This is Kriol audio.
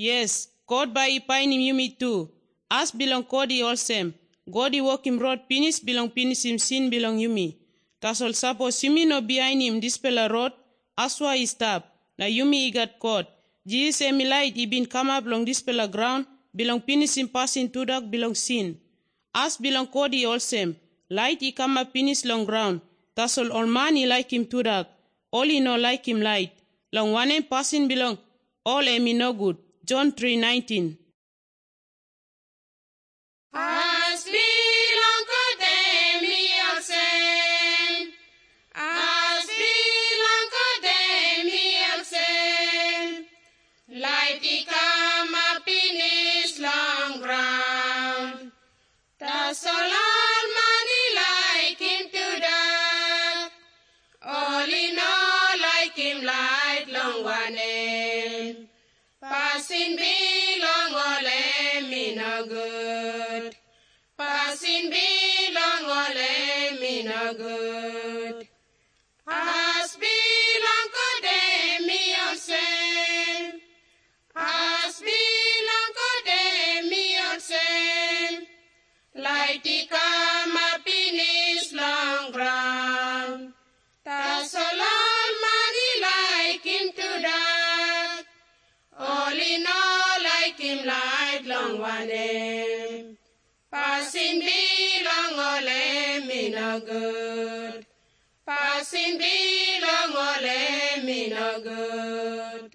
Yes, God by painim yumi too. As bilang kodi olsem. God work him rod pinis bilang pinis him sin bilang yumi. Tasol suppose yumi no behind dispela rod, aswa istap. Na yumi igat God. Jesus emilait ibin kama bilang dispela ground, bilang pinis him passing tudak bilang sin. As bilang kodi olsem. Light I kama pinis long ground. Tasol all man I like him tudak. All I no like him light. Long one passing bilang all emi no good. John 3:19. As bilang kodemi olsen, as bilang kodemi olsen, light ikama pinis long ground. Tasolal mani like him to that, all in all like him light long one end. Passing belong all me no good. Passing belong all me no good. As belong kodemi olsen. As belong kodemi olsen. Light ikama pinis long ground. Tasolol mani like him to that. All in all like him light long one end. Passing belong all me no good. Passing belong all me no good.